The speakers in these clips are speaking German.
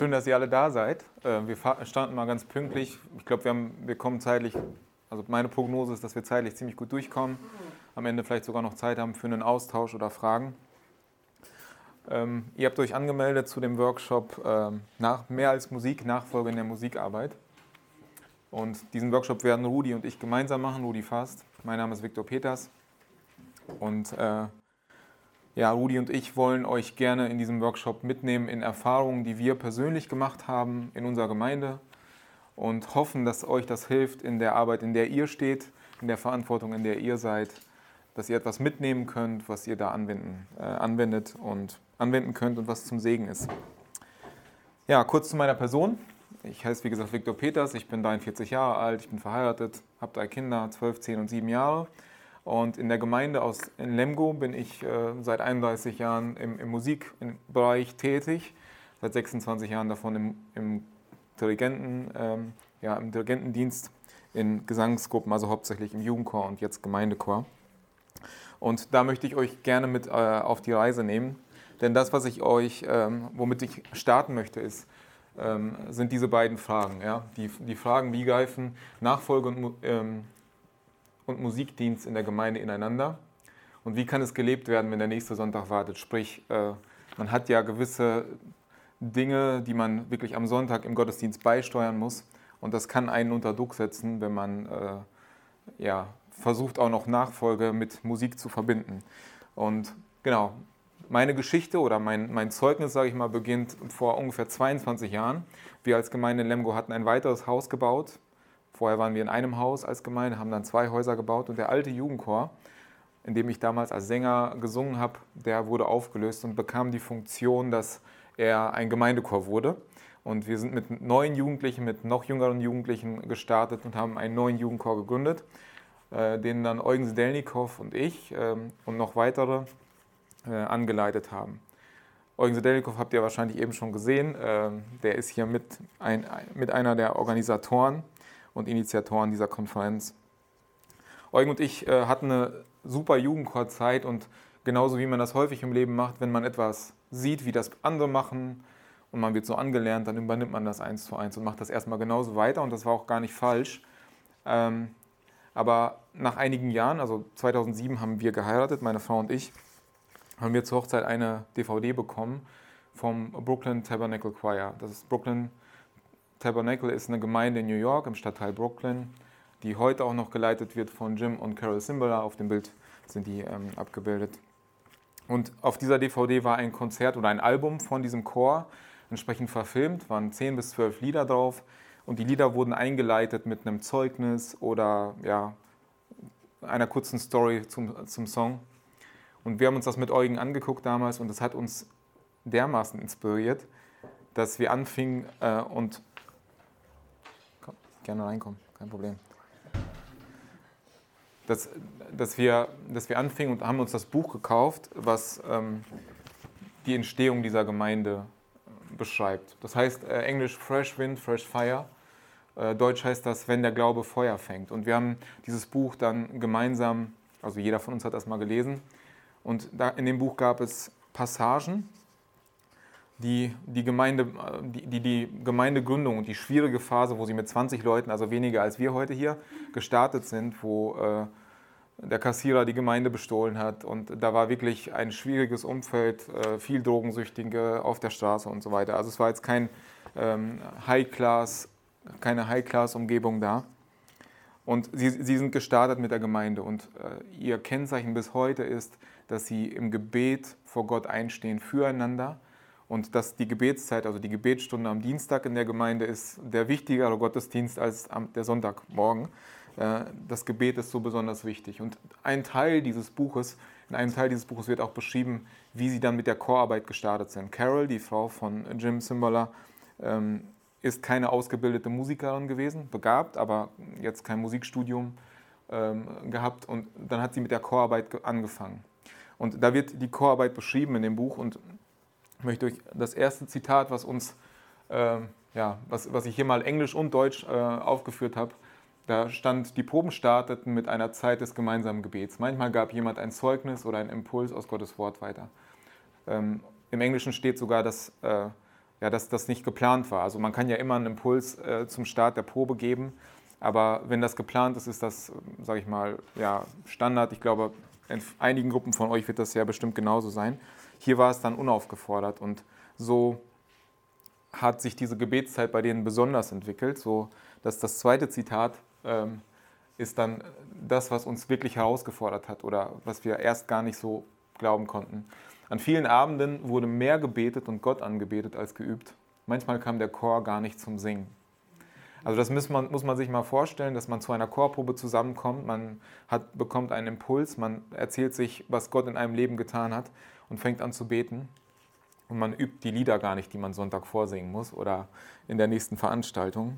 Schön, dass ihr alle da seid. Wir starten mal ganz pünktlich. Ich glaube, wir kommen zeitlich, also meine Prognose ist, dass wir zeitlich ziemlich gut durchkommen. Am Ende vielleicht sogar noch Zeit haben für einen Austausch oder Fragen. Ihr habt euch angemeldet zu dem Workshop nach Mehr als Musik, Nachfolge in der Musikarbeit. Und diesen Workshop werden Rudi und ich gemeinsam machen, Rudi Fast. Mein Name ist Viktor Peters. Und Rudi und ich wollen euch gerne in diesem Workshop mitnehmen in Erfahrungen, die wir persönlich gemacht haben in unserer Gemeinde und hoffen, dass euch das hilft in der Arbeit, in der ihr steht, in der Verantwortung, in der ihr seid, dass ihr etwas mitnehmen könnt, was ihr da anwendet und anwenden könnt und was zum Segen ist. Ja, kurz zu meiner Person. Ich heiße, wie gesagt, Viktor Peters, ich bin 43 Jahre alt, ich bin verheiratet, habe 3 Kinder, 12, 10 und 7 Jahre. Und in der Gemeinde in Lemgo bin ich seit 31 Jahren im Musikbereich tätig, seit 26 Jahren davon im Dirigentendienst, in Gesangsgruppen, also hauptsächlich im Jugendchor und jetzt Gemeindechor. Und da möchte ich euch gerne mit auf die Reise nehmen, denn das, womit ich starten möchte, sind diese beiden Fragen. Ja? Die Fragen, wie greifen Nachfolge und Musikdienst in der Gemeinde ineinander und wie kann es gelebt werden, wenn der nächste Sonntag wartet. Sprich, man hat ja gewisse Dinge, die man wirklich am Sonntag im Gottesdienst beisteuern muss und das kann einen unter Druck setzen, wenn man versucht auch noch Nachfolge mit Musik zu verbinden. Und genau, meine Geschichte oder mein Zeugnis, sage ich mal, beginnt vor ungefähr 22 Jahren. Wir als Gemeinde in Lemgo hatten ein weiteres Haus gebaut. Vorher waren wir in einem Haus als Gemeinde, haben dann 2 Häuser gebaut und der alte Jugendchor, in dem ich damals als Sänger gesungen habe, der wurde aufgelöst und bekam die Funktion, dass er ein Gemeindechor wurde. Und wir sind mit neuen Jugendlichen, mit noch jüngeren Jugendlichen gestartet und haben einen neuen Jugendchor gegründet, den dann Eugen Sedelnikow und ich und noch weitere angeleitet haben. Eugen Sedelnikow habt ihr wahrscheinlich eben schon gesehen, der ist hier mit einer der Organisatoren und Initiatoren dieser Konferenz. Eugen und ich hatten eine super Jugendchorzeit und genauso wie man das häufig im Leben macht, wenn man etwas sieht, wie das andere machen und man wird so angelernt, dann übernimmt man das 1:1 und macht das erstmal genauso weiter und das war auch gar nicht falsch. Aber nach einigen Jahren, also 2007 haben wir geheiratet, meine Frau und ich, haben wir zur Hochzeit eine DVD bekommen vom Brooklyn Tabernacle Choir. Brooklyn Tabernacle ist eine Gemeinde in New York im Stadtteil Brooklyn, die heute auch noch geleitet wird von Jim und Carol Cimbala. Auf dem Bild sind die abgebildet. Und auf dieser DVD war ein Konzert oder ein Album von diesem Chor entsprechend verfilmt, waren 10 bis 12 Lieder drauf und die Lieder wurden eingeleitet mit einem Zeugnis oder einer kurzen Story zum Song. Und wir haben uns das mit Eugen angeguckt damals und das hat uns dermaßen inspiriert, dass wir anfingen gerne reinkommen, kein Problem. Dass wir anfingen und haben uns das Buch gekauft, was die Entstehung dieser Gemeinde beschreibt. Das heißt englisch Fresh Wind, Fresh Fire. Deutsch heißt das, wenn der Glaube Feuer fängt. Und wir haben dieses Buch dann gemeinsam, also jeder von uns hat das mal gelesen. Und in dem Buch gab es Passagen, die Gemeindegründung und die schwierige Phase, wo sie mit 20 Leuten, also weniger als wir heute hier, gestartet sind, wo der Kassierer die Gemeinde bestohlen hat und da war wirklich ein schwieriges Umfeld, viel Drogensüchtige auf der Straße und so weiter. Also es war jetzt keine High-Class-Umgebung da. Und sie sind gestartet mit der Gemeinde und ihr Kennzeichen bis heute ist, dass sie im Gebet vor Gott einstehen füreinander. Und dass die Gebetszeit, also die Gebetsstunde am Dienstag in der Gemeinde ist der wichtigere Gottesdienst als der Sonntagmorgen. Das Gebet ist so besonders wichtig. Und in einem Teil dieses Buches wird auch beschrieben, wie sie dann mit der Chorarbeit gestartet sind. Carol, die Frau von Jim Cimbala, ist keine ausgebildete Musikerin gewesen, begabt, aber jetzt kein Musikstudium gehabt. Und dann hat sie mit der Chorarbeit angefangen. Und da wird die Chorarbeit beschrieben in dem Buch und ich möchte euch das erste Zitat, was ich hier mal Englisch und Deutsch aufgeführt habe, da stand, die Proben starteten mit einer Zeit des gemeinsamen Gebets. Manchmal gab jemand ein Zeugnis oder einen Impuls aus Gottes Wort weiter. Im Englischen steht sogar, dass dass das nicht geplant war. Also man kann ja immer einen Impuls zum Start der Probe geben, aber wenn das geplant ist, ist das, sage ich mal, ja, Standard. Ich glaube, in einigen Gruppen von euch wird das ja bestimmt genauso sein. Hier war es dann unaufgefordert und so hat sich diese Gebetszeit bei denen besonders entwickelt, so dass das zweite Zitat ist dann das, was uns wirklich herausgefordert hat oder was wir erst gar nicht so glauben konnten. An vielen Abenden wurde mehr gebetet und Gott angebetet als geübt. Manchmal kam der Chor gar nicht zum Singen. Also das muss man sich mal vorstellen, dass man zu einer Chorprobe zusammenkommt, bekommt einen Impuls, man erzählt sich, was Gott in einem Leben getan hat und fängt an zu beten. Und man übt die Lieder gar nicht, die man Sonntag vorsingen muss oder in der nächsten Veranstaltung.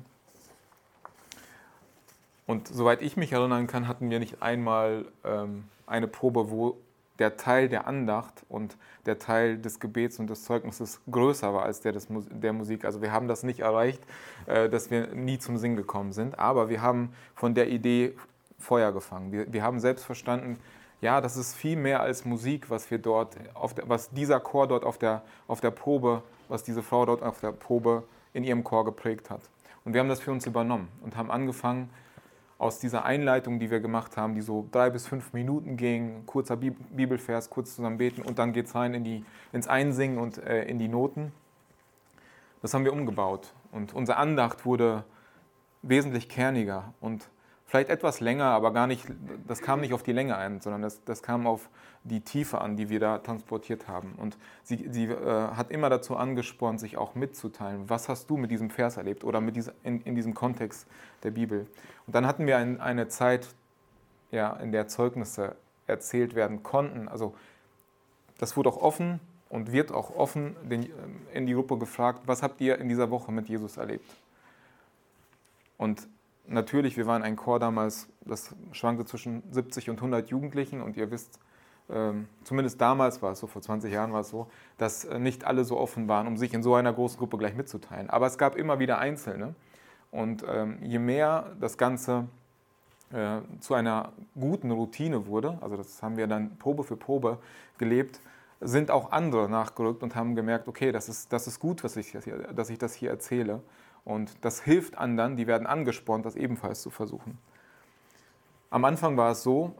Und soweit ich mich erinnern kann, hatten wir nicht einmal eine Probe, wo der Teil der Andacht und der Teil des Gebets und des Zeugnisses größer war als der Musik. Also wir haben das nicht erreicht, dass wir nie zum Singen gekommen sind, aber wir haben von der Idee Feuer gefangen. Wir haben selbst verstanden, ja, das ist viel mehr als Musik, was dieser Chor dort auf der Probe, was diese Frau dort auf der Probe in ihrem Chor geprägt hat. Und wir haben das für uns übernommen und haben angefangen, aus dieser Einleitung, die wir gemacht haben, die so 3 bis 5 Minuten ging, kurzer Bibelvers, kurz zusammen beten und dann geht es rein ins Einsingen und in die Noten. Das haben wir umgebaut und unsere Andacht wurde wesentlich kerniger und vielleicht etwas länger, aber das kam nicht auf die Länge ein, sondern das kam auf die Tiefe an, die wir da transportiert haben. Und sie hat immer dazu angespornt, sich auch mitzuteilen. Was hast du mit diesem Vers erlebt oder in diesem Kontext der Bibel? Und dann hatten wir eine Zeit, ja, in der Zeugnisse erzählt werden konnten. Also das wurde auch offen und wird auch offen in die Gruppe gefragt, was habt ihr in dieser Woche mit Jesus erlebt? Und natürlich, wir waren ein Chor damals, das schwankte zwischen 70 und 100 Jugendlichen und ihr wisst, zumindest damals war es so, vor 20 Jahren war es so, dass nicht alle so offen waren, um sich in so einer großen Gruppe gleich mitzuteilen. Aber es gab immer wieder Einzelne und je mehr das Ganze zu einer guten Routine wurde, also das haben wir dann Probe für Probe gelebt, sind auch andere nachgerückt und haben gemerkt, okay, das ist gut, dass ich das hier erzähle. Und das hilft anderen, die werden angespornt, das ebenfalls zu versuchen. Am Anfang war es so,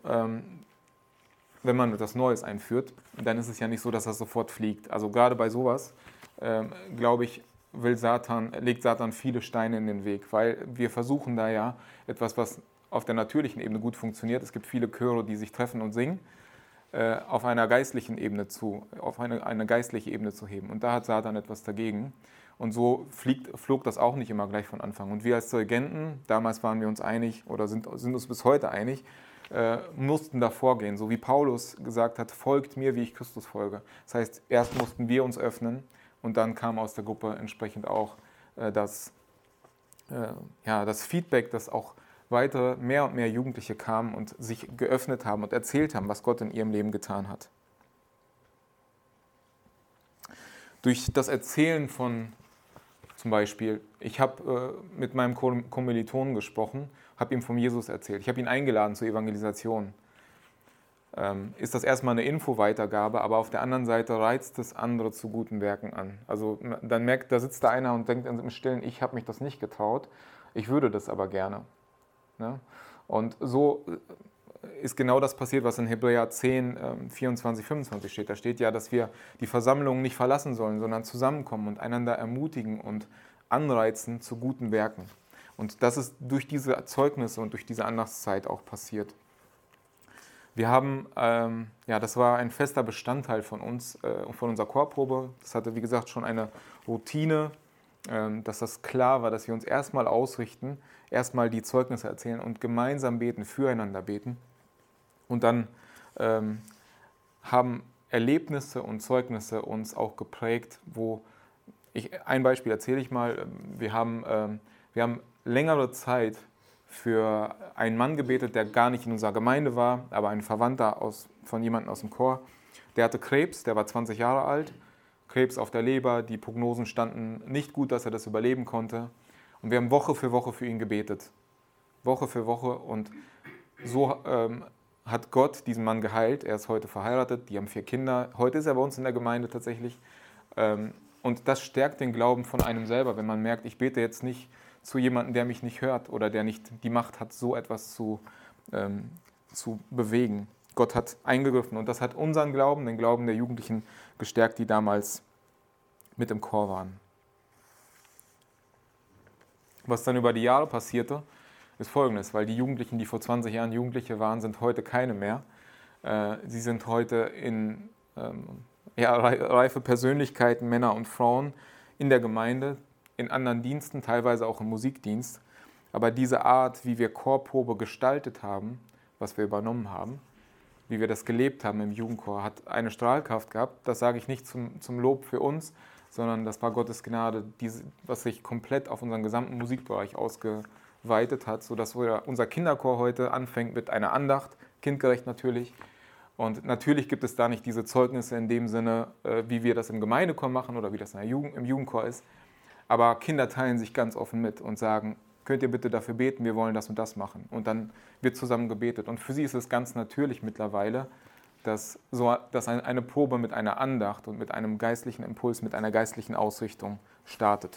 wenn man etwas Neues einführt, dann ist es ja nicht so, dass das sofort fliegt. Also gerade bei sowas, glaube ich, legt Satan viele Steine in den Weg, weil wir versuchen da ja etwas, was auf der natürlichen Ebene gut funktioniert. Es gibt viele Chöre, die sich treffen und singen, auf einer geistlichen Ebene auf eine geistliche Ebene zu heben. Und da hat Satan etwas dagegen. Und so flog das auch nicht immer gleich von Anfang. Und wir als Dirigenten, damals waren wir uns einig oder sind uns bis heute einig, mussten da vorgehen. So wie Paulus gesagt hat, folgt mir, wie ich Christus folge. Das heißt, erst mussten wir uns öffnen und dann kam aus der Gruppe entsprechend auch das Feedback, dass auch weitere, mehr und mehr Jugendliche kamen und sich geöffnet haben und erzählt haben, was Gott in ihrem Leben getan hat. Durch das Erzählen von zum Beispiel, ich habe mit meinem Kommilitonen gesprochen, habe ihm von Jesus erzählt, ich habe ihn eingeladen zur Evangelisation. Ist das erstmal eine Infoweitergabe, aber auf der anderen Seite reizt es andere zu guten Werken an. Also da sitzt da einer und denkt im Stillen, ich habe mich das nicht getraut, ich würde das aber gerne. Ne? Und so ist genau das passiert, was in Hebräer 10, 24, 25 steht. Da steht ja, dass wir die Versammlung nicht verlassen sollen, sondern zusammenkommen und einander ermutigen und anreizen zu guten Werken. Und das ist durch diese Zeugnisse und durch diese Andachtszeit auch passiert. Wir haben, das war ein fester Bestandteil von uns, von unserer Chorprobe. Das hatte, wie gesagt, schon eine Routine, dass das klar war, dass wir uns erstmal ausrichten, erstmal die Zeugnisse erzählen und gemeinsam beten, füreinander beten. Und dann haben Erlebnisse und Zeugnisse uns auch geprägt, ein Beispiel erzähle ich mal, wir haben längere Zeit für einen Mann gebetet, der gar nicht in unserer Gemeinde war, aber ein Verwandter von jemandem aus dem Chor. Der hatte Krebs, der war 20 Jahre alt, Krebs auf der Leber, die Prognosen standen nicht gut, dass er das überleben konnte. Und wir haben Woche für Woche für ihn gebetet. Woche für Woche und so hat Gott diesen Mann geheilt. Er ist heute verheiratet, die haben 4 Kinder. Heute ist er bei uns in der Gemeinde tatsächlich. Und das stärkt den Glauben von einem selber, wenn man merkt, ich bete jetzt nicht zu jemandem, der mich nicht hört oder der nicht die Macht hat, so etwas zu bewegen. Gott hat eingegriffen und das hat unseren Glauben, den Glauben der Jugendlichen gestärkt, die damals mit im Chor waren. Was dann über die Jahre passierte, ist Folgendes, weil die Jugendlichen, die vor 20 Jahren Jugendliche waren, sind heute keine mehr. Sie sind heute reife Persönlichkeiten, Männer und Frauen in der Gemeinde, in anderen Diensten, teilweise auch im Musikdienst. Aber diese Art, wie wir Chorprobe gestaltet haben, was wir übernommen haben, wie wir das gelebt haben im Jugendchor, hat eine Strahlkraft gehabt. Das sage ich nicht zum Lob für uns, sondern das war Gottes Gnade, was sich komplett auf unseren gesamten Musikbereich ausgeweitet hat, sodass unser Kinderchor heute anfängt mit einer Andacht, kindgerecht natürlich. Und natürlich gibt es da nicht diese Zeugnisse in dem Sinne, wie wir das im Gemeindechor machen oder wie das im Jugendchor ist. Aber Kinder teilen sich ganz offen mit und sagen, könnt ihr bitte dafür beten, wir wollen das und das machen. Und dann wird zusammen gebetet. Und für sie ist es ganz natürlich mittlerweile, dass eine Probe mit einer Andacht und mit einem geistlichen Impuls, mit einer geistlichen Ausrichtung startet.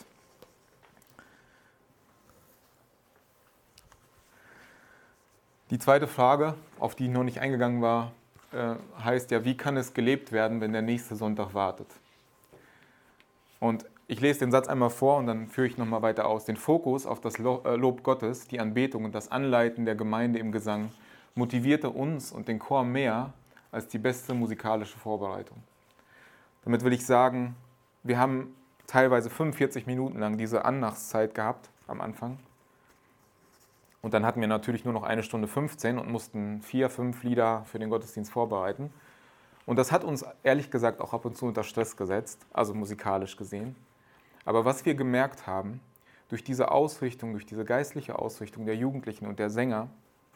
Die zweite Frage, auf die ich noch nicht eingegangen war, heißt ja, wie kann es gelebt werden, wenn der nächste Sonntag wartet? Und ich lese den Satz einmal vor und dann führe ich nochmal weiter aus. Den Fokus auf das Lob Gottes, die Anbetung und das Anleiten der Gemeinde im Gesang motivierte uns und den Chor mehr als die beste musikalische Vorbereitung. Damit will ich sagen, wir haben teilweise 45 Minuten lang diese Andachtszeit gehabt am Anfang. Und dann hatten wir natürlich nur noch 1 Stunde 15 und mussten 4, 5 Lieder für den Gottesdienst vorbereiten. Und das hat uns ehrlich gesagt auch ab und zu unter Stress gesetzt, also musikalisch gesehen. Aber was wir gemerkt haben, durch diese Ausrichtung, durch diese geistliche Ausrichtung der Jugendlichen und der Sänger,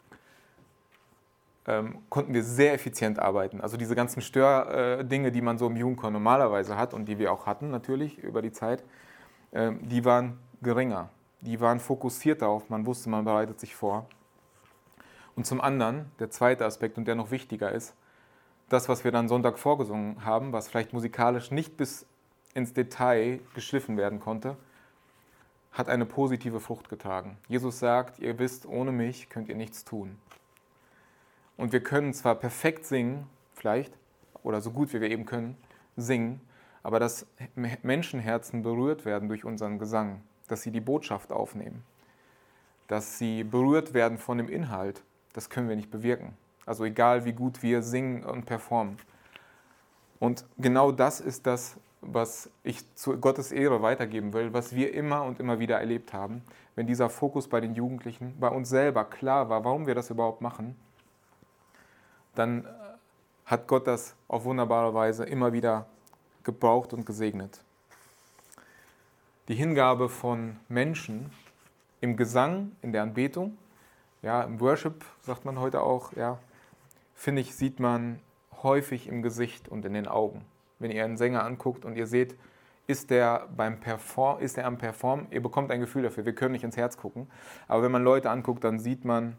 konnten wir sehr effizient arbeiten. Also diese ganzen Stördinge, die man so im Jugendchor normalerweise hat und die wir auch hatten natürlich über die Zeit, die waren geringer. Die waren fokussiert darauf, man wusste, man bereitet sich vor. Und zum anderen, der zweite Aspekt und der noch wichtiger ist, das, was wir dann Sonntag vorgesungen haben, was vielleicht musikalisch nicht bis ins Detail geschliffen werden konnte, hat eine positive Frucht getragen. Jesus sagt, ihr wisst, ohne mich könnt ihr nichts tun. Und wir können zwar perfekt singen, vielleicht, oder so gut wie wir eben können, singen, aber dass Menschenherzen berührt werden durch unseren Gesang, dass sie die Botschaft aufnehmen, dass sie berührt werden von dem Inhalt, das können wir nicht bewirken. Also egal, wie gut wir singen und performen. Und genau das ist das, was ich zu Gottes Ehre weitergeben will, was wir immer und immer wieder erlebt haben, wenn dieser Fokus bei den Jugendlichen, bei uns selber klar war, warum wir das überhaupt machen, dann hat Gott das auf wunderbare Weise immer wieder gebraucht und gesegnet. Die Hingabe von Menschen im Gesang, in der Anbetung, ja, im Worship sagt man heute auch, ja, finde ich, sieht man häufig im Gesicht und in den Augen. Wenn ihr einen Sänger anguckt und ihr seht, ist er am Performen, ihr bekommt ein Gefühl dafür, wir können nicht ins Herz gucken, aber wenn man Leute anguckt, dann sieht man,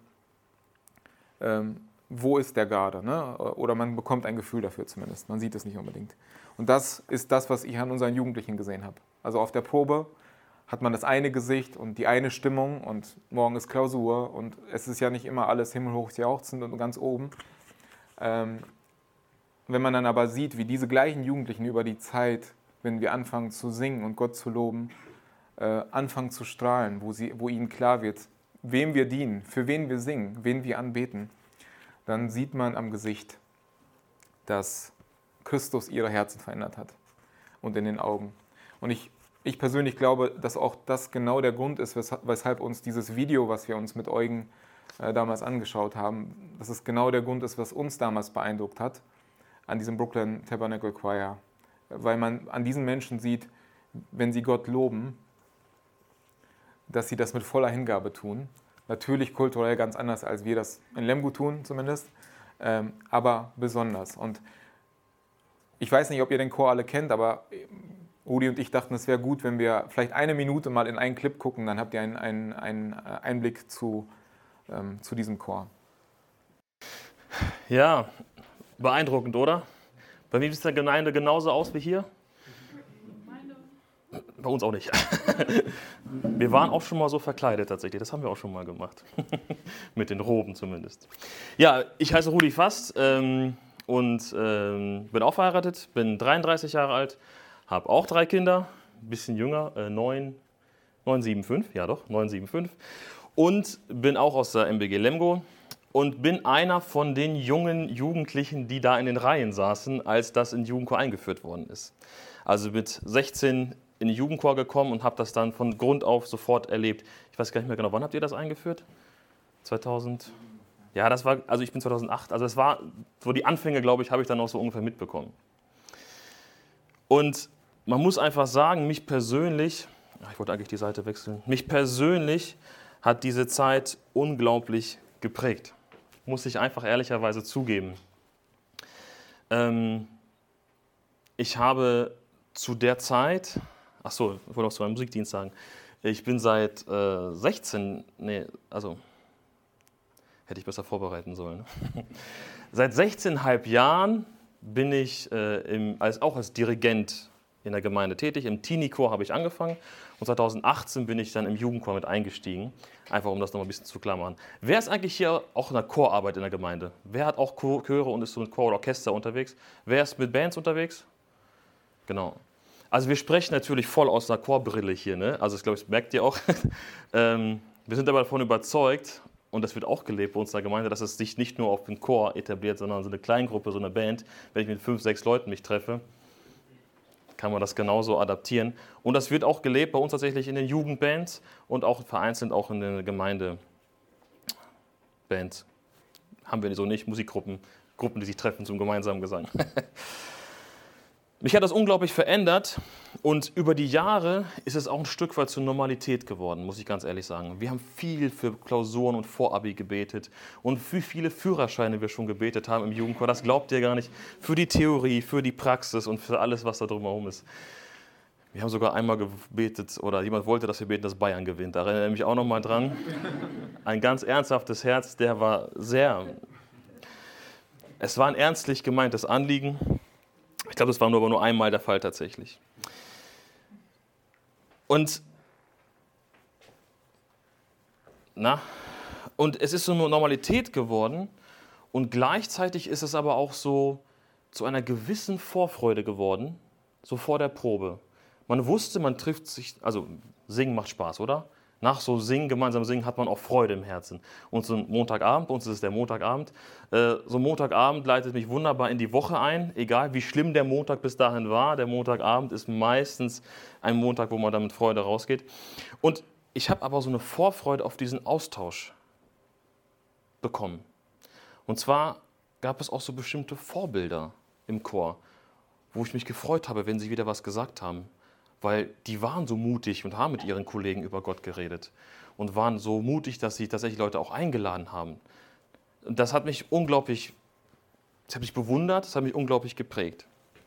wo ist der gerade, ne? Oder man bekommt ein Gefühl dafür zumindest, man sieht es nicht unbedingt. Und das ist das, was ich an unseren Jugendlichen gesehen habe. Also auf der Probe hat man das eine Gesicht und die eine Stimmung und morgen ist Klausur und es ist ja nicht immer alles himmelhoch jauchzend und ganz oben. Wenn man dann aber sieht, wie diese gleichen Jugendlichen über die Zeit, wenn wir anfangen zu singen und Gott zu loben, anfangen zu strahlen, wo ihnen klar wird, wem wir dienen, für wen wir singen, wen wir anbeten, dann sieht man am Gesicht, dass Christus ihre Herzen verändert hat und in den Augen. Und ich persönlich glaube, dass auch das genau der Grund ist, weshalb uns dieses Video, was wir uns mit Eugen damals angeschaut haben, dass es genau der Grund ist, was uns damals beeindruckt hat an diesem Brooklyn Tabernacle Choir. Weil man an diesen Menschen sieht, wenn sie Gott loben, dass sie das mit voller Hingabe tun. Natürlich kulturell ganz anders, als wir das in Lemgo tun zumindest, aber besonders. Und ich weiß nicht, ob ihr den Chor alle kennt, aber Rudi und ich dachten, es wäre gut, wenn wir vielleicht 1 Minute mal in einen Clip gucken, dann habt ihr einen Einblick zu diesem Chor. Ja, beeindruckend, oder? Bei mir sieht es in der Gemeinde genauso aus wie hier? Bei uns auch nicht. Wir waren auch schon mal so verkleidet tatsächlich. Das haben wir auch schon mal gemacht. Mit den Roben zumindest. Ja, ich heiße Rudi Fast und bin auch verheiratet, bin 33 Jahre alt, habe auch 3 Kinder, ein bisschen jünger, 975, ja doch, 975. Und bin auch aus der MBG Lemgo und bin einer von den jungen Jugendlichen, die da in den Reihen saßen, als das in Jugendchor eingeführt worden ist. Also mit 16 in den Jugendchor gekommen und habe das dann von Grund auf sofort erlebt. Ich weiß gar nicht mehr genau, wann habt ihr das eingeführt? 2000? Ja, das war, also ich bin 2008, also es war so die Anfänge, glaube ich, habe ich dann auch so ungefähr mitbekommen. Und man muss einfach sagen, mich persönlich, ich wollte eigentlich die Seite wechseln, mich persönlich hat diese Zeit unglaublich geprägt. Muss ich einfach ehrlicherweise zugeben. Ich habe zu der Zeit, ich wollte noch zu meinem Musikdienst sagen, ich bin seit 16, hätte ich besser vorbereiten sollen. Seit 16,5 Jahren bin ich auch als Dirigent in der Gemeinde tätig. Im Teenie-Chor habe ich angefangen und 2018 bin ich dann im Jugendchor mit eingestiegen. Einfach um das noch mal ein bisschen zu klammern. Wer ist eigentlich hier auch in der Chorarbeit in der Gemeinde? Wer hat auch Chöre und ist so mit Chor oder Orchester unterwegs? Wer ist mit Bands unterwegs? Genau. Also wir sprechen natürlich voll aus einer Chorbrille hier, ne? Also ich glaube, das merkt ihr auch. Wir sind aber davon überzeugt, und das wird auch gelebt bei uns in der Gemeinde, dass es sich nicht nur auf den Chor etabliert, sondern so eine Kleingruppe, so eine Band. Wenn ich mit 5, 6 Leuten mich treffe, kann man das genauso adaptieren. Und das wird auch gelebt bei uns tatsächlich in den Jugendbands und auch vereinzelt auch in den Gemeindebands. Haben wir so nicht, Musikgruppen, Gruppen, die sich treffen zum gemeinsamen Gesang. Mich hat das unglaublich verändert und über die Jahre ist es auch ein Stück weit zur Normalität geworden, muss ich ganz ehrlich sagen. Wir haben viel für Klausuren und Vorabi gebetet und für viele Führerscheine wir schon gebetet haben im Jugendchor. Das glaubt ihr gar nicht. Für die Theorie, für die Praxis und für alles, was da drumherum ist. Wir haben sogar einmal gebetet oder jemand wollte, dass wir beten, dass Bayern gewinnt. Da erinnere ich mich auch noch mal dran. Ein ganz ernsthaftes Herz, es war ein ernstlich gemeintes Anliegen. Ich glaube, das war aber nur einmal der Fall tatsächlich. Und es ist so eine Normalität geworden und gleichzeitig ist es aber auch so zu einer gewissen Vorfreude geworden, so vor der Probe. Man wusste, man trifft sich, also Singen macht Spaß, oder? Nach so gemeinsam Singen hat man auch Freude im Herzen. Und so ein Montagabend, bei uns ist es der Montagabend, so ein Montagabend leitet mich wunderbar in die Woche ein, egal wie schlimm der Montag bis dahin war. Der Montagabend ist meistens ein Montag, wo man dann mit Freude rausgeht. Und ich habe aber so eine Vorfreude auf diesen Austausch bekommen. Und zwar gab es auch so bestimmte Vorbilder im Chor, wo ich mich gefreut habe, wenn sie wieder was gesagt haben. Weil die waren so mutig und haben mit ihren Kollegen über Gott geredet und waren so mutig, dass sie tatsächlich Leute auch eingeladen haben. Und das hat mich bewundert, das hat mich unglaublich geprägt.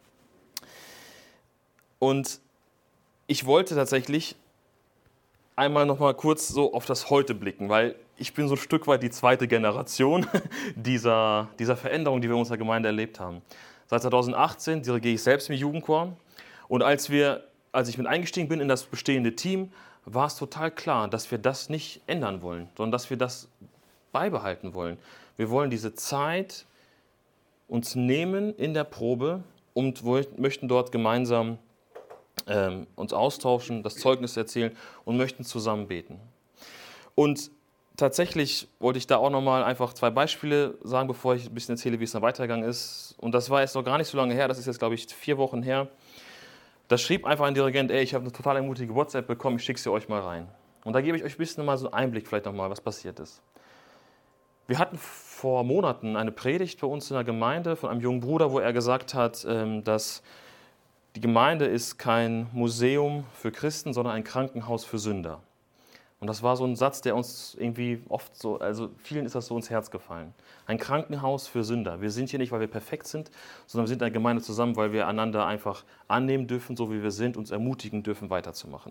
Und ich wollte tatsächlich einmal noch mal kurz so auf das Heute blicken, weil ich bin so ein Stück weit die zweite Generation dieser Veränderung, die wir in unserer Gemeinde erlebt haben. Seit 2018 dirigiere ich selbst im Jugendchor und als ich mit eingestiegen bin in das bestehende Team, war es total klar, dass wir das nicht ändern wollen, sondern dass wir das beibehalten wollen. Wir wollen diese Zeit uns nehmen in der Probe und möchten dort gemeinsam uns austauschen, das Zeugnis erzählen und möchten zusammen beten. Und tatsächlich wollte ich da auch nochmal einfach 2 Beispiele sagen, bevor ich ein bisschen erzähle, wie es dann weitergegangen ist. Und das war jetzt noch gar nicht so lange her, das ist jetzt, glaube ich, 4 Wochen her. Da schrieb einfach ein Dirigent, ich habe eine total ermutigende WhatsApp bekommen, ich schicke sie euch mal rein. Und da gebe ich euch ein bisschen mal so einen Einblick vielleicht nochmal, was passiert ist. Wir hatten vor Monaten eine Predigt bei uns in der Gemeinde von einem jungen Bruder, wo er gesagt hat, dass die Gemeinde ist kein Museum für Christen, sondern ein Krankenhaus für Sünder. Und das war so ein Satz, der uns irgendwie oft so, also vielen ist das so ins Herz gefallen. Ein Krankenhaus für Sünder. Wir sind hier nicht, weil wir perfekt sind, sondern wir sind in der Gemeinde zusammen, weil wir einander einfach annehmen dürfen, so wie wir sind, uns ermutigen dürfen, weiterzumachen.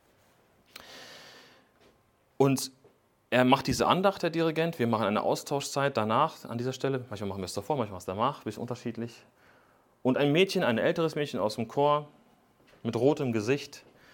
Und er macht diese Andacht, der Dirigent. Wir machen eine Austauschzeit danach an dieser Stelle. Manchmal machen wir es davor, manchmal es danach, ein bisschen unterschiedlich. Und ein älteres Mädchen aus dem Chor mit rotem Gesicht,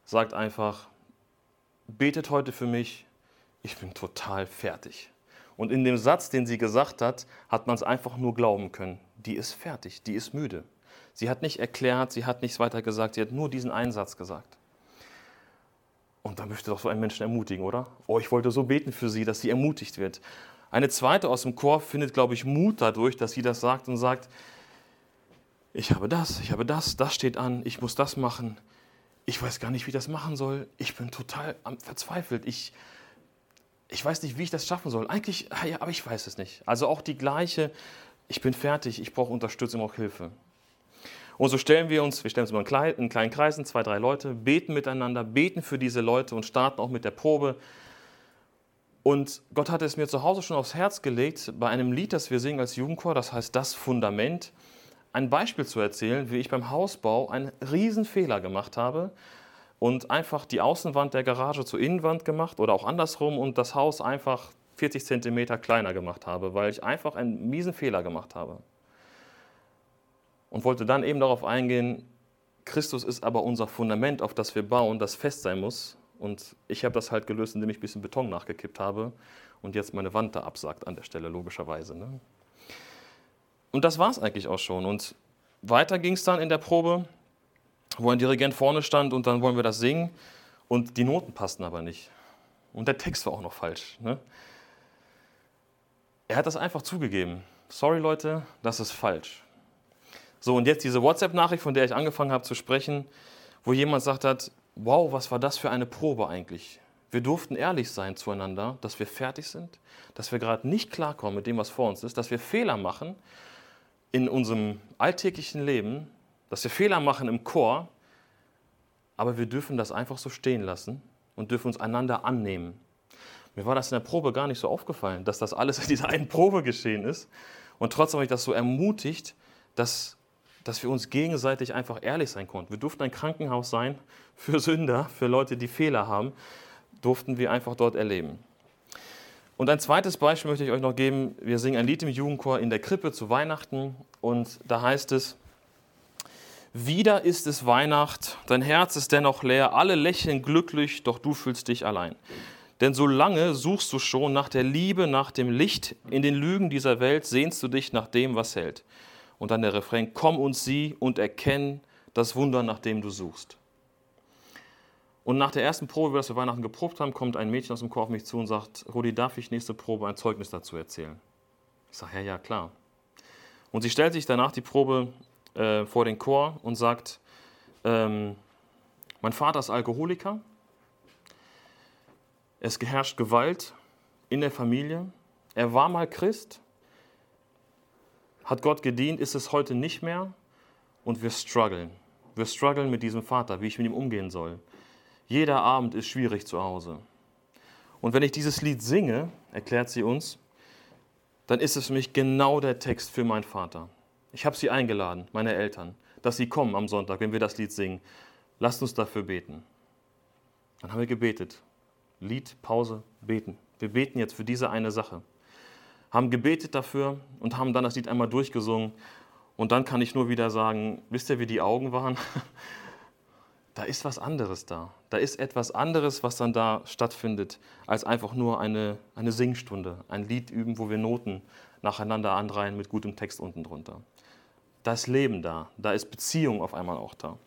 sagt einfach, betet heute für mich, ich bin total fertig. Und in dem Satz, den sie gesagt hat, hat man es einfach nur glauben können. Die ist fertig, die ist müde. Sie hat nicht erklärt, sie hat nichts weiter gesagt, sie hat nur diesen einen Satz gesagt. Und da möchte doch so ein Menschen ermutigen, oder? Oh, ich wollte so beten für sie, dass sie ermutigt wird. Eine zweite aus dem Chor findet, glaube ich, Mut dadurch, dass sie das sagt und sagt, ich habe das steht an, ich muss das machen. Ich weiß gar nicht, wie ich das machen soll. Ich bin total verzweifelt. Ich weiß nicht, wie ich das schaffen soll. Eigentlich, ja, aber ich weiß es nicht. Also auch die gleiche, ich bin fertig, ich brauche Unterstützung, auch Hilfe. Und so stellen wir uns immer in kleinen Kreisen, 2, 3 Leute, beten miteinander, beten für diese Leute und starten auch mit der Probe. Und Gott hat es mir zu Hause schon aufs Herz gelegt, bei einem Lied, das wir singen als Jugendchor, das heißt Das Fundament, ein Beispiel zu erzählen, wie ich beim Hausbau einen riesen Fehler gemacht habe und einfach die Außenwand der Garage zur Innenwand gemacht oder auch andersrum und das Haus einfach 40 Zentimeter kleiner gemacht habe, weil ich einfach einen miesen Fehler gemacht habe. Und wollte dann eben darauf eingehen, Christus ist aber unser Fundament, auf das wir bauen, das fest sein muss. Und ich habe das halt gelöst, indem ich ein bisschen Beton nachgekippt habe und jetzt meine Wand da absackt an der Stelle, logischerweise. Ne? Und das war es eigentlich auch schon. Und weiter ging es dann in der Probe, wo ein Dirigent vorne stand und dann wollen wir das singen und die Noten passten aber nicht. Und der Text war auch noch falsch. Ne? Er hat das einfach zugegeben. Sorry Leute, das ist falsch. So, und jetzt diese WhatsApp-Nachricht, von der ich angefangen habe zu sprechen, wo jemand sagt hat, wow, was war das für eine Probe eigentlich? Wir durften ehrlich sein zueinander, dass wir fertig sind, dass wir gerade nicht klarkommen mit dem, was vor uns ist, dass wir Fehler machen in unserem alltäglichen Leben, dass wir Fehler machen im Chor, aber wir dürfen das einfach so stehen lassen und dürfen uns einander annehmen. Mir war das in der Probe gar nicht so aufgefallen, dass das alles in dieser einen Probe geschehen ist. Und trotzdem habe ich das so ermutigt, dass wir uns gegenseitig einfach ehrlich sein konnten. Wir durften ein Krankenhaus sein für Sünder, für Leute, die Fehler haben, durften wir einfach dort erleben. Und ein zweites Beispiel möchte ich euch noch geben. Wir singen ein Lied im Jugendchor in der Krippe zu Weihnachten und da heißt es, wieder ist es Weihnacht, dein Herz ist dennoch leer, alle lächeln glücklich, doch du fühlst dich allein. Denn so lange suchst du schon nach der Liebe, nach dem Licht, in den Lügen dieser Welt sehnst du dich nach dem, was hält. Und dann der Refrain, komm und sieh und erkenn das Wunder, nach dem du suchst. Und nach der ersten Probe, wie wir das für Weihnachten geprobt haben, kommt ein Mädchen aus dem Chor auf mich zu und sagt, Rudi, darf ich nächste Probe ein Zeugnis dazu erzählen? Ich sage, ja, klar. Und sie stellt sich danach die Probe vor den Chor und sagt, mein Vater ist Alkoholiker, es herrscht Gewalt in der Familie, er war mal Christ, hat Gott gedient, ist es heute nicht mehr und wir strugglen. Wir strugglen mit diesem Vater, wie ich mit ihm umgehen soll. Jeder Abend ist schwierig zu Hause. Und wenn ich dieses Lied singe, erklärt sie uns, dann ist es für mich genau der Text für meinen Vater. Ich habe sie eingeladen, meine Eltern, dass sie kommen am Sonntag, wenn wir das Lied singen. Lasst uns dafür beten. Dann haben wir gebetet. Lied, Pause, beten. Wir beten jetzt für diese eine Sache. Haben gebetet dafür und haben dann das Lied einmal durchgesungen. Und dann kann ich nur wieder sagen, wisst ihr, wie die Augen waren? Da ist was anderes da. Da ist etwas anderes, was dann da stattfindet, als einfach nur eine Singstunde, ein Lied üben, wo wir Noten nacheinander anreihen mit gutem Text unten drunter. Da ist Leben da, da ist Beziehung auf einmal auch da.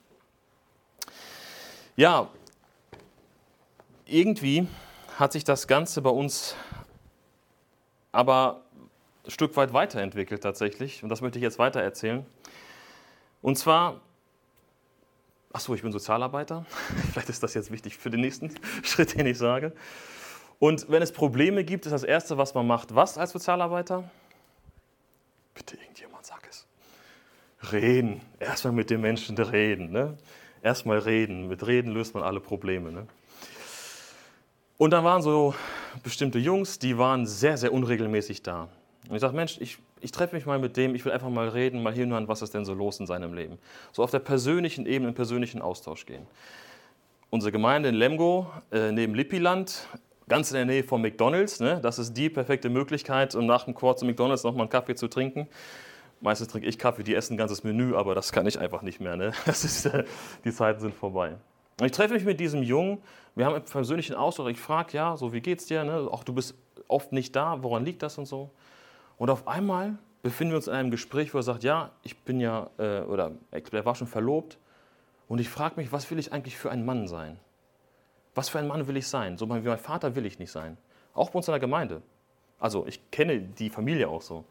Ja, irgendwie hat sich das Ganze bei uns aber ein Stück weit weiterentwickelt tatsächlich. Und das möchte ich jetzt weiter erzählen. Und zwar, ich bin Sozialarbeiter. Vielleicht ist das jetzt wichtig für den nächsten Schritt, den ich sage. Und wenn es Probleme gibt, ist das Erste, was man macht, was als Sozialarbeiter? Bitte irgendjemand, sag es. Reden. Erstmal mit den Menschen reden. Ne? Erstmal reden. Mit Reden löst man alle Probleme. Ne? Und dann waren so bestimmte Jungs, die waren sehr, sehr unregelmäßig da. Und ich sage, Mensch, ich treffe mich mal mit dem, ich will einfach mal reden, mal hinhören, was ist denn so los in seinem Leben. So auf der persönlichen Ebene, im persönlichen Austausch gehen. Unsere Gemeinde in Lemgo, neben Lippiland, ganz in der Nähe von McDonald's, ne? Das ist die perfekte Möglichkeit, um nach dem Chor zu McDonald's nochmal einen Kaffee zu trinken. Meistens trinke ich Kaffee, die essen ein ganzes Menü, aber das kann ich einfach nicht mehr. Ne? Die Zeiten sind vorbei. Und ich treffe mich mit diesem Jungen, wir haben einen persönlichen Austausch, ich frage, ja, so wie geht's dir, ne? Auch du bist oft nicht da, woran liegt das und so. Und auf einmal befinden wir uns in einem Gespräch, wo er sagt, ja, ich bin ja, er war schon verlobt und ich frage mich, was will ich eigentlich für ein Mann sein? Was für ein Mann will ich sein? So wie mein Vater will ich nicht sein. Auch bei uns in der Gemeinde. Also ich kenne die Familie auch so.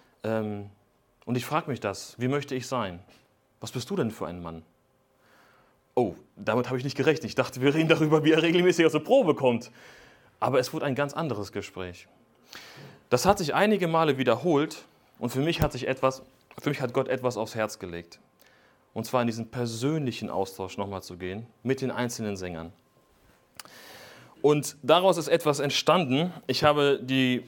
Und ich frage mich das, wie möchte ich sein? Was bist du denn für ein Mann? Oh, damit habe ich nicht gerechnet. Ich dachte, wir reden darüber, wie er regelmäßig aus der Probe kommt. Aber es wurde ein ganz anderes Gespräch. Das hat sich einige Male wiederholt und für mich hat Gott etwas aufs Herz gelegt. Und zwar in diesen persönlichen Austausch nochmal zu gehen mit den einzelnen Sängern. Und daraus ist etwas entstanden. Ich habe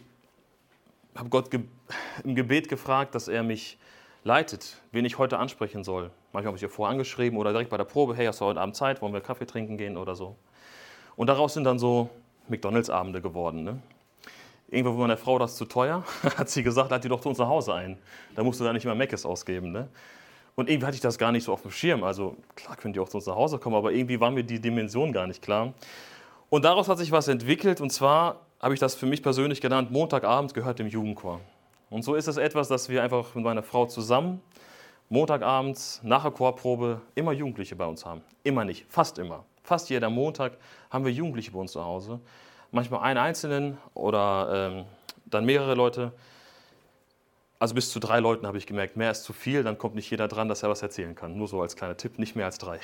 Gott im Gebet gefragt, dass er mich leitet, wen ich heute ansprechen soll. Manchmal habe ich ihr vorher angeschrieben oder direkt bei der Probe, hey, hast du heute Abend Zeit, wollen wir Kaffee trinken gehen oder so. Und daraus sind dann so McDonalds-Abende geworden. Ne? Irgendwo war meiner Frau das zu teuer, hat sie gesagt, lad die doch zu uns nach Hause ein. Da musst du da nicht immer Mc's ausgeben. Ne? Und irgendwie hatte ich das gar nicht so auf dem Schirm. Also klar könnt ihr auch zu uns nach Hause kommen, aber irgendwie war mir die Dimension gar nicht klar. Und daraus hat sich was entwickelt und zwar habe ich das für mich persönlich genannt, Montagabend gehört dem Jugendchor. Und so ist es etwas, dass wir einfach mit meiner Frau zusammen Montagabends nach der Chorprobe immer Jugendliche bei uns haben. Immer nicht, fast immer. Fast jeder Montag haben wir Jugendliche bei uns zu Hause. Manchmal einen Einzelnen oder dann mehrere Leute. Also bis zu 3 Leuten habe ich gemerkt, mehr ist zu viel, dann kommt nicht jeder dran, dass er was erzählen kann. Nur so als kleiner Tipp, nicht mehr als 3.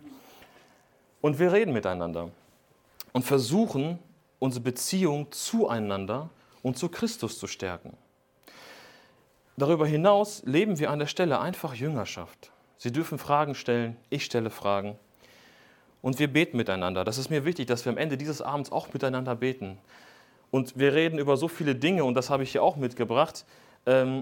Und wir reden miteinander und versuchen, unsere Beziehung zueinander und zu Christus zu stärken. Darüber hinaus leben wir an der Stelle einfach Jüngerschaft. Sie dürfen Fragen stellen, ich stelle Fragen und wir beten miteinander. Das ist mir wichtig, dass wir am Ende dieses Abends auch miteinander beten. Und wir reden über so viele Dinge und das habe ich hier auch mitgebracht. Im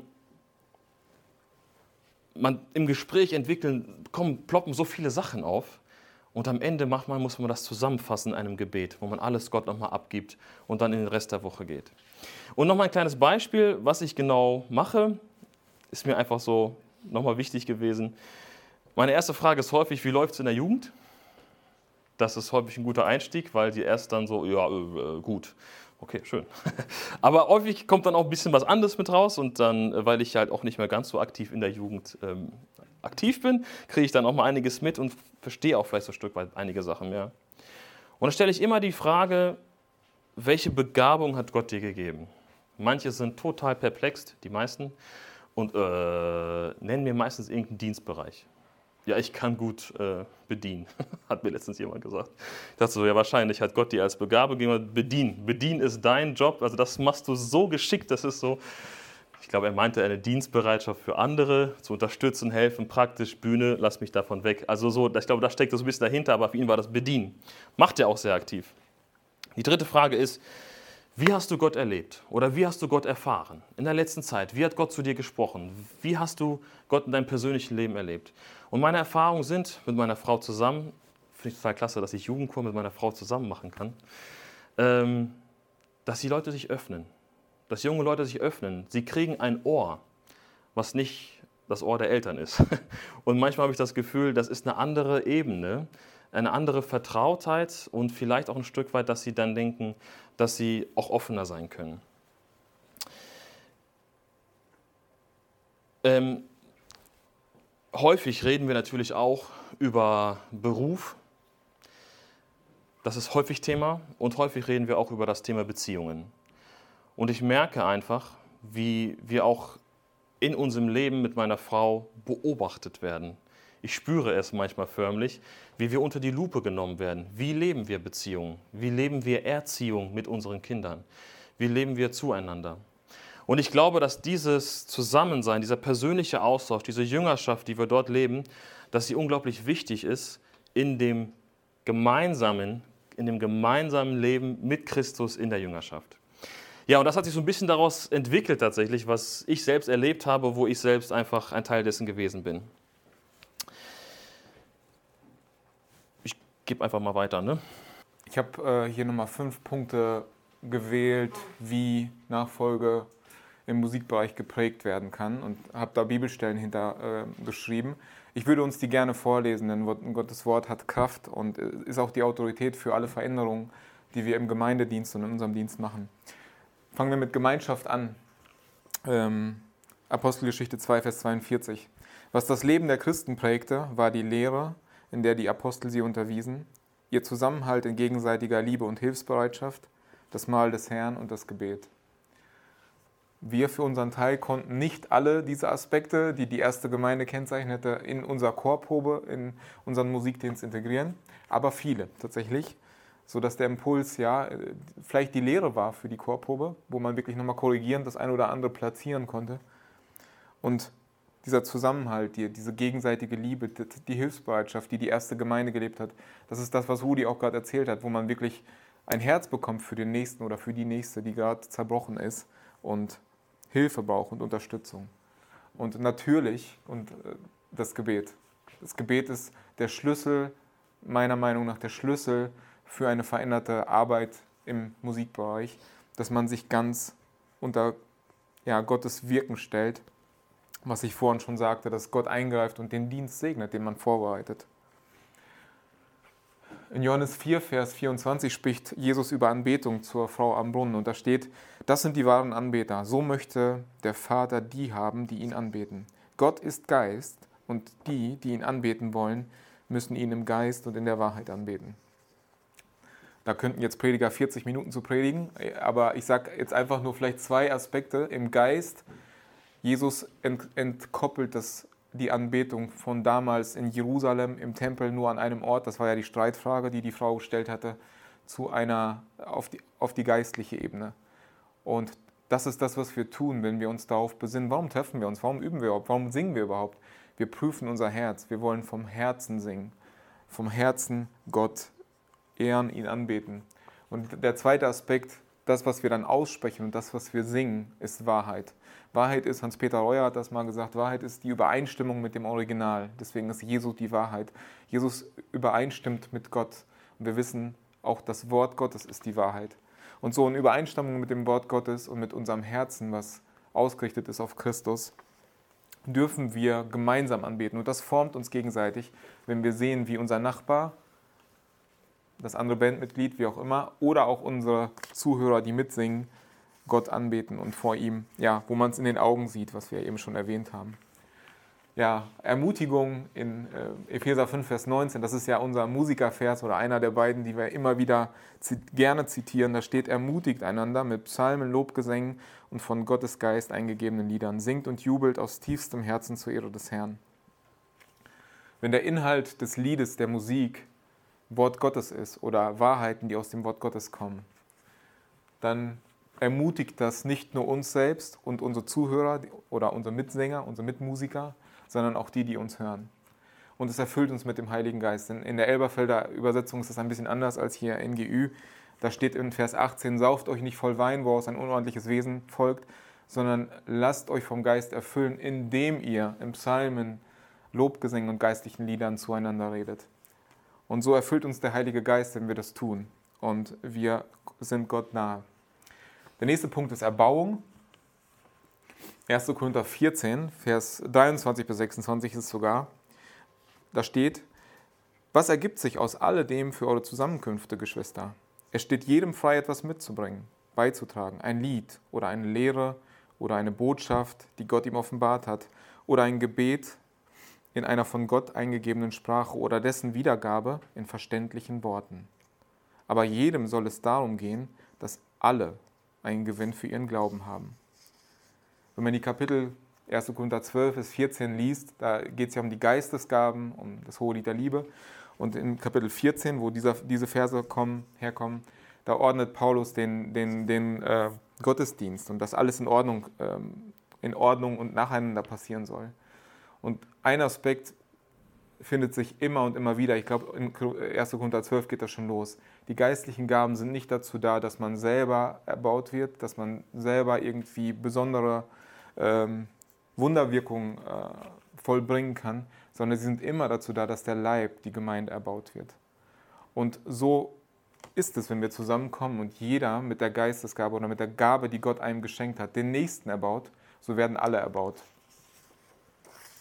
Gespräch ploppen so viele Sachen auf und am Ende muss man das zusammenfassen in einem Gebet, wo man alles Gott nochmal abgibt und dann in den Rest der Woche geht. Und nochmal ein kleines Beispiel, was ich genau mache, ist mir einfach so nochmal wichtig gewesen. Meine erste Frage ist häufig, wie läuft es in der Jugend? Das ist häufig ein guter Einstieg, weil die erst dann so, ja, gut, okay, schön. Aber häufig kommt dann auch ein bisschen was anderes mit raus und dann, weil ich halt auch nicht mehr ganz so aktiv in der Jugend aktiv bin, kriege ich dann auch mal einiges mit und verstehe auch vielleicht so ein Stück weit einige Sachen mehr. Und dann stelle ich immer die Frage, welche Begabung hat Gott dir gegeben? Manche sind total perplex, die meisten, und nennen mir meistens irgendeinen Dienstbereich. Ja, ich kann gut bedienen, hat mir letztens jemand gesagt. Ich dachte so, ja, wahrscheinlich hat Gott dir als Begabung gegeben, bedienen. Bedienen ist dein Job, also das machst du so geschickt, das ist so, ich glaube, er meinte eine Dienstbereitschaft für andere, zu unterstützen, helfen, praktisch, Bühne, lass mich davon weg. Also so, ich glaube, da steckt so ein bisschen dahinter, aber für ihn war das Bedienen. Macht er auch sehr aktiv. Die dritte Frage ist, wie hast du Gott erlebt oder wie hast du Gott erfahren in der letzten Zeit? Wie hat Gott zu dir gesprochen? Wie hast du Gott in deinem persönlichen Leben erlebt? Und meine Erfahrungen sind mit meiner Frau zusammen, finde ich total klasse, dass ich Jugendchor mit meiner Frau zusammen machen kann, dass die Leute sich öffnen, dass junge Leute sich öffnen. Sie kriegen ein Ohr, was nicht das Ohr der Eltern ist. Und manchmal habe ich das Gefühl, das ist eine andere Ebene, eine andere Vertrautheit und vielleicht auch ein Stück weit, dass sie dann denken, dass sie auch offener sein können. Häufig reden wir natürlich auch über Beruf. Das ist häufig Thema und häufig reden wir auch über das Thema Beziehungen. Und ich merke einfach, wie wir auch in unserem Leben mit meiner Frau beobachtet werden. Ich spüre es manchmal förmlich, wie wir unter die Lupe genommen werden. Wie leben wir Beziehungen? Wie leben wir Erziehung mit unseren Kindern? Wie leben wir zueinander? Und ich glaube, dass dieses Zusammensein, dieser persönliche Austausch, diese Jüngerschaft, die wir dort leben, dass sie unglaublich wichtig ist in dem gemeinsamen Leben mit Christus in der Jüngerschaft. Ja, und das hat sich so ein bisschen daraus entwickelt tatsächlich, was ich selbst erlebt habe, wo ich selbst einfach ein Teil dessen gewesen bin. Ich gebe einfach mal weiter, ne? Ich habe hier nochmal 5 Punkte gewählt, wie Nachfolge im Musikbereich geprägt werden kann und habe da Bibelstellen hinter geschrieben. Ich würde uns die gerne vorlesen, denn Gottes Wort hat Kraft und ist auch die Autorität für alle Veränderungen, die wir im Gemeindedienst und in unserem Dienst machen. Fangen wir mit Gemeinschaft an. Apostelgeschichte 2, Vers 42. Was das Leben der Christen prägte, war die Lehre, in der die Apostel sie unterwiesen, ihr Zusammenhalt in gegenseitiger Liebe und Hilfsbereitschaft, das Mahl des Herrn und das Gebet. Wir für unseren Teil konnten nicht alle diese Aspekte, die die erste Gemeinde kennzeichnete, in unser Chorprobe, in unseren Musikdienst integrieren, aber viele tatsächlich, sodass der Impuls ja vielleicht die Lehre war für die Chorprobe, wo man wirklich nochmal korrigierend das eine oder andere platzieren konnte. Und dieser Zusammenhalt, diese gegenseitige Liebe, die Hilfsbereitschaft, die die erste Gemeinde gelebt hat, das ist das, was Rudi auch gerade erzählt hat, wo man wirklich ein Herz bekommt für den Nächsten oder für die Nächste, die gerade zerbrochen ist und Hilfe braucht und Unterstützung. Und natürlich das Gebet. Das Gebet ist der Schlüssel, meiner Meinung nach der Schlüssel für eine veränderte Arbeit im Musikbereich, dass man sich ganz unter Gottes Wirken stellt, was ich vorhin schon sagte, dass Gott eingreift und den Dienst segnet, den man vorbereitet. In Johannes 4, Vers 24 spricht Jesus über Anbetung zur Frau am Brunnen und da steht, das sind die wahren Anbeter, so möchte der Vater die haben, die ihn anbeten. Gott ist Geist und die ihn anbeten wollen, müssen ihn im Geist und in der Wahrheit anbeten. Da könnten jetzt Prediger 40 Minuten zu predigen, aber ich sage jetzt einfach nur vielleicht 2 Aspekte im Geist. Jesus entkoppelt die Anbetung von damals in Jerusalem im Tempel nur an einem Ort, das war ja die Streitfrage, die die Frau gestellt hatte, auf die geistliche Ebene. Und das ist das, was wir tun, wenn wir uns darauf besinnen. Warum treffen wir uns? Warum üben wir überhaupt? Warum singen wir überhaupt? Wir prüfen unser Herz. Wir wollen vom Herzen singen. Vom Herzen Gott ehren, ihn anbeten. Und der zweite Aspekt, das, was wir dann aussprechen und das, was wir singen, ist Wahrheit. Wahrheit ist, Hans-Peter Reuer hat das mal gesagt, Wahrheit ist die Übereinstimmung mit dem Original. Deswegen ist Jesus die Wahrheit. Jesus übereinstimmt mit Gott. Und wir wissen, auch das Wort Gottes ist die Wahrheit. Und so in Übereinstimmung mit dem Wort Gottes und mit unserem Herzen, was ausgerichtet ist auf Christus, dürfen wir gemeinsam anbeten. Und das formt uns gegenseitig, wenn wir sehen, wie unser Nachbar, das andere Bandmitglied, wie auch immer, oder auch unsere Zuhörer, die mitsingen, Gott anbeten und vor ihm, wo man es in den Augen sieht, was wir eben schon erwähnt haben. Ja, Ermutigung in Epheser 5, Vers 19, das ist ja unser Musikervers oder einer der beiden, die wir immer wieder gerne zitieren. Da steht, ermutigt einander mit Psalmen, Lobgesängen und von Gottes Geist eingegebenen Liedern. Singt und jubelt aus tiefstem Herzen zur Ehre des Herrn. Wenn der Inhalt des Liedes, der Musik, Wort Gottes ist oder Wahrheiten, die aus dem Wort Gottes kommen, dann ermutigt das nicht nur uns selbst und unsere Zuhörer oder unsere Mitsänger, unsere Mitmusiker, sondern auch die uns hören. Und es erfüllt uns mit dem Heiligen Geist. Denn in der Elberfelder Übersetzung ist das ein bisschen anders als hier in NGÜ. Da steht in Vers 18, sauft euch nicht voll Wein, woraus ein unordentliches Wesen folgt, sondern lasst euch vom Geist erfüllen, indem ihr im Psalmen, Lobgesängen und geistlichen Liedern zueinander redet. Und so erfüllt uns der Heilige Geist, wenn wir das tun. Und wir sind Gott nahe. Der nächste Punkt ist Erbauung. 1. Korinther 14, Vers 23 bis 26 ist sogar. Da steht, was ergibt sich aus alledem für eure Zusammenkünfte, Geschwister? Es steht jedem frei, etwas mitzubringen, beizutragen. Ein Lied oder eine Lehre oder eine Botschaft, die Gott ihm offenbart hat. Oder ein Gebet in einer von Gott eingegebenen Sprache oder dessen Wiedergabe in verständlichen Worten. Aber jedem soll es darum gehen, dass alle einen Gewinn für ihren Glauben haben. Wenn man die Kapitel 1. Korinther 12 bis 14 liest, da geht es ja um die Geistesgaben, um das hohe Lied der Liebe. Und in Kapitel 14, wo diese Verse herkommen, da ordnet Paulus den Gottesdienst und dass alles in Ordnung und nacheinander passieren soll. Und ein Aspekt findet sich immer und immer wieder, ich glaube in 1. Korinther 12 geht das schon los. Die geistlichen Gaben sind nicht dazu da, dass man selber erbaut wird, dass man selber irgendwie besondere Wunderwirkungen vollbringen kann, sondern sie sind immer dazu da, dass der Leib, die Gemeinde erbaut wird. Und so ist es, wenn wir zusammenkommen und jeder mit der Geistesgabe oder mit der Gabe, die Gott einem geschenkt hat, den Nächsten erbaut, so werden alle erbaut.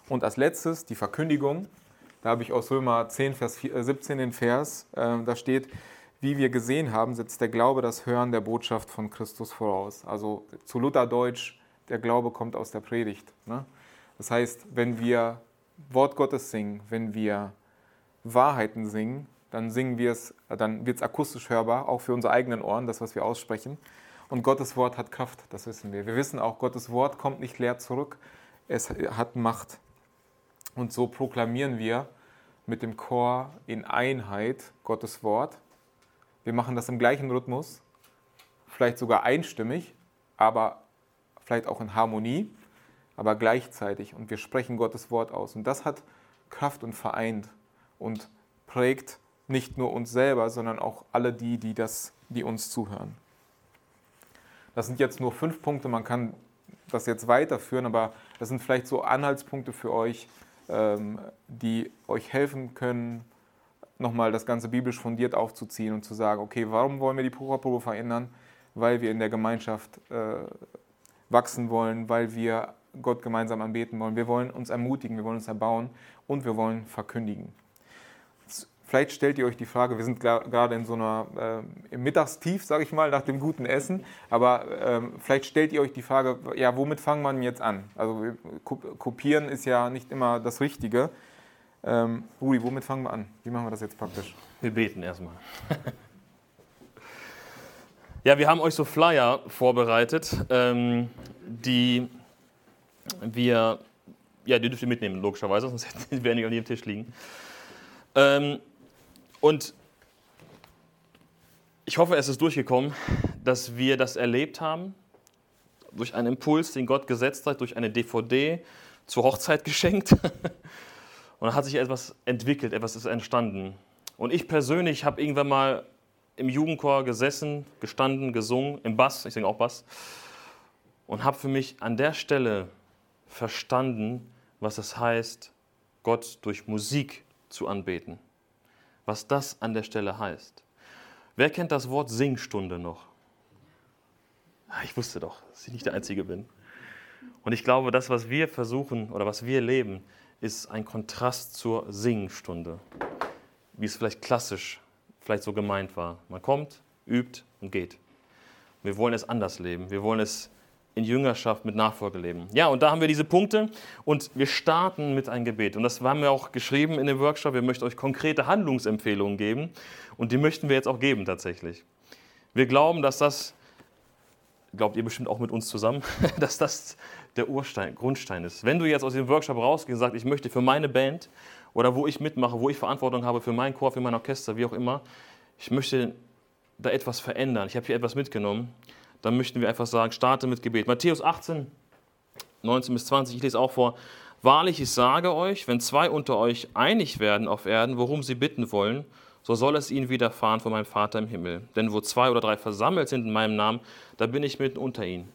Und als letztes die Verkündigung. Da habe ich aus Römer 10, Vers 17 den Vers. Da steht, wie wir gesehen haben, setzt der Glaube das Hören der Botschaft von Christus voraus. Also zu Lutherdeutsch, der Glaube kommt aus der Predigt. Ne? Das heißt, wenn wir Wort Gottes singen, wenn wir Wahrheiten singen, dann wird es akustisch hörbar, auch für unsere eigenen Ohren, das, was wir aussprechen. Und Gottes Wort hat Kraft, das wissen wir. Wir wissen auch, Gottes Wort kommt nicht leer zurück, es hat Macht. Und so proklamieren wir mit dem Chor in Einheit Gottes Wort. Wir machen das im gleichen Rhythmus, vielleicht sogar einstimmig, aber vielleicht auch in Harmonie, aber gleichzeitig. Und wir sprechen Gottes Wort aus. Und das hat Kraft und vereint und prägt nicht nur uns selber, sondern auch alle die uns zuhören. Das sind jetzt nur 5 Punkte, man kann das jetzt weiterführen, aber das sind vielleicht so Anhaltspunkte für euch, die euch helfen können, nochmal das Ganze biblisch fundiert aufzuziehen und zu sagen, okay, warum wollen wir die Chorprobe verändern? Weil wir in der Gemeinschaft wachsen wollen, weil wir Gott gemeinsam anbeten wollen. Wir wollen uns ermutigen, wir wollen uns erbauen und wir wollen verkündigen. Vielleicht stellt ihr euch die Frage, wir sind gerade in so einer im Mittagstief, sage ich mal, nach dem guten Essen, aber vielleicht stellt ihr euch die Frage, ja, womit fangen wir jetzt an? Also kopieren ist ja nicht immer das Richtige. Rudi, womit fangen wir an? Wie machen wir das jetzt praktisch? Wir beten erstmal. Ja, wir haben euch so Flyer vorbereitet, die dürft ihr mitnehmen, logischerweise, sonst wären die auf dem Tisch liegen. Und ich hoffe, es ist durchgekommen, dass wir das erlebt haben, durch einen Impuls, den Gott gesetzt hat, durch eine DVD zur Hochzeit geschenkt. Und dann hat sich etwas entwickelt, etwas ist entstanden. Und ich persönlich habe irgendwann mal im Jugendchor gesessen, gestanden, gesungen, im Bass, ich singe auch Bass, und habe für mich an der Stelle verstanden, was es heißt, Gott durch Musik zu anbeten. Was das an der Stelle heißt. Wer kennt das Wort Singstunde noch? Ich wusste doch, dass ich nicht der Einzige bin. Und ich glaube, das, was wir versuchen oder was wir leben, ist ein Kontrast zur Singstunde. Wie es vielleicht klassisch, vielleicht so gemeint war. Man kommt, übt und geht. Wir wollen es anders leben. Wir wollen es in Jüngerschaft mit Nachfolge leben. Ja, und da haben wir diese Punkte und wir starten mit einem Gebet. Und das haben wir auch geschrieben in dem Workshop. Wir möchten euch konkrete Handlungsempfehlungen geben und die möchten wir jetzt auch geben tatsächlich. Wir glauben, dass das, glaubt ihr bestimmt auch mit uns zusammen, dass das der Grundstein ist. Wenn du jetzt aus dem Workshop rausgehst und sagst, ich möchte für meine Band oder wo ich mitmache, wo ich Verantwortung habe für meinen Chor, für mein Orchester, wie auch immer, ich möchte da etwas verändern, ich habe hier etwas mitgenommen, dann möchten wir einfach sagen, starte mit Gebet. Matthäus 18, 19 bis 20, ich lese auch vor. Wahrlich, ich sage euch, wenn 2 unter euch einig werden auf Erden, worum sie bitten wollen, so soll es ihnen widerfahren von meinem Vater im Himmel. Denn wo 2 oder 3 versammelt sind in meinem Namen, da bin ich mitten unter ihnen.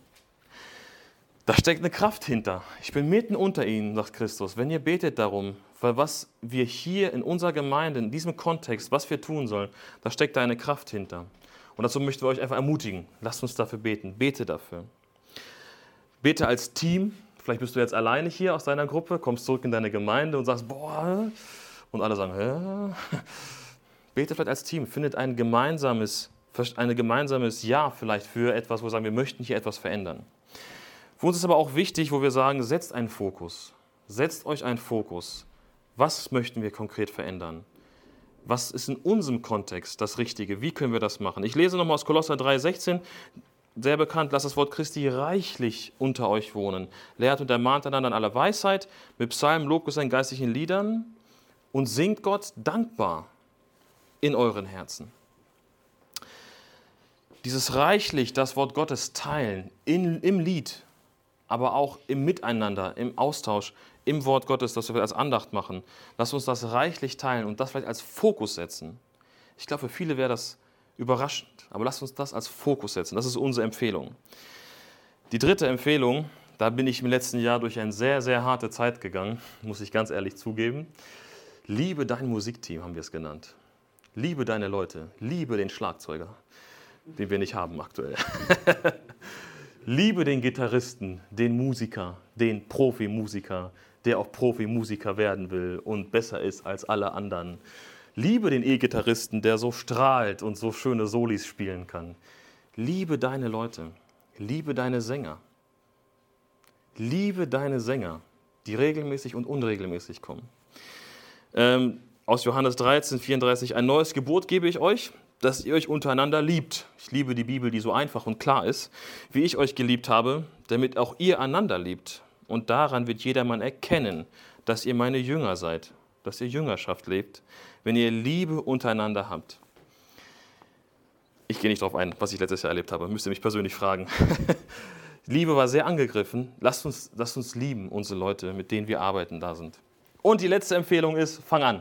Da steckt eine Kraft hinter. Ich bin mitten unter ihnen, sagt Christus, wenn ihr betet darum, weil was wir hier in unserer Gemeinde, in diesem Kontext, was wir tun sollen, da steckt da eine Kraft hinter. Und dazu möchten wir euch einfach ermutigen. Lasst uns dafür beten. Bete dafür. Bete als Team. Vielleicht bist du jetzt alleine hier aus deiner Gruppe, kommst zurück in deine Gemeinde und sagst, boah, und alle sagen, hä? Bete vielleicht als Team. Findet ein gemeinsames Ja vielleicht für etwas, wo wir sagen, wir möchten hier etwas verändern. Für uns ist aber auch wichtig, wo wir sagen, setzt einen Fokus. Setzt euch einen Fokus. Was möchten wir konkret verändern? Was ist in unserem Kontext das Richtige? Wie können wir das machen? Ich lese nochmal aus Kolosser 3,16, sehr bekannt, lasst das Wort Christi reichlich unter euch wohnen. Lehrt und ermahnt einander in aller Weisheit, mit Psalmen, Lobgesang, geistlichen Liedern und singt Gott dankbar in euren Herzen. Dieses reichlich, das Wort Gottes teilen, im Lied, aber auch im Miteinander, im Austausch, im Wort Gottes, das wir als Andacht machen. Lasst uns das reichlich teilen und das vielleicht als Fokus setzen. Ich glaube, für viele wäre das überraschend, aber lasst uns das als Fokus setzen. Das ist unsere Empfehlung. Die dritte Empfehlung, da bin ich im letzten Jahr durch eine sehr, sehr harte Zeit gegangen, muss ich ganz ehrlich zugeben. Liebe dein Musikteam, haben wir es genannt. Liebe deine Leute, liebe den Schlagzeuger, den wir nicht haben aktuell. Liebe den Gitarristen, den Musiker, den Profimusiker, der auch Profimusiker werden will und besser ist als alle anderen. Liebe den E-Gitarristen, der so strahlt und so schöne Solis spielen kann. Liebe deine Leute, liebe deine Sänger. Liebe deine Sänger, die regelmäßig und unregelmäßig kommen. Aus Johannes 13, 34, ein neues Gebot gebe ich euch, dass ihr euch untereinander liebt. Ich liebe die Bibel, die so einfach und klar ist, wie ich euch geliebt habe, damit auch ihr einander liebt. Und daran wird jedermann erkennen, dass ihr meine Jünger seid, dass ihr Jüngerschaft lebt, wenn ihr Liebe untereinander habt. Ich gehe nicht darauf ein, was ich letztes Jahr erlebt habe, müsst ihr mich persönlich fragen. Liebe war sehr angegriffen. Lasst uns lieben, unsere Leute, mit denen wir arbeiten, da sind. Und die letzte Empfehlung ist, fang an.